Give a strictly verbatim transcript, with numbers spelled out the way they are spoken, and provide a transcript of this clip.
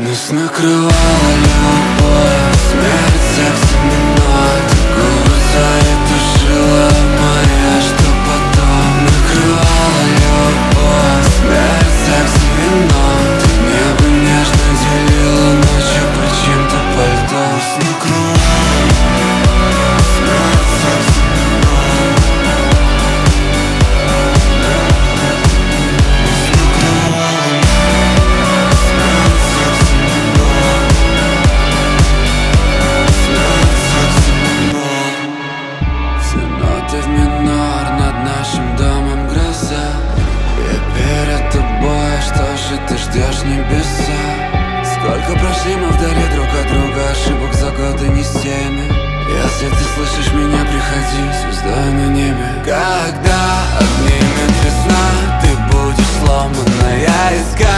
Нас накрывала любовь, смерть, секс и минут. Гуся и тушила моя, что потом. Накрывала любовь, смерть, секс и минут. Небо нежно делило ночью под чьим-то пальто. Нас накрывала смерть, секс и минут. Нас накрывала смерть, секс и минут. Смерть, секс и минут. Все ноты в минор, над нашим домом гроза. И перед тобой, что же ты ждешь небеса? Сколько прошли мы вдали друг от друга, ошибок за годы не семя. Если ты слышишь меня, приходи звездой на небе. Когда обнимет весна, ты будешь сломанная искать.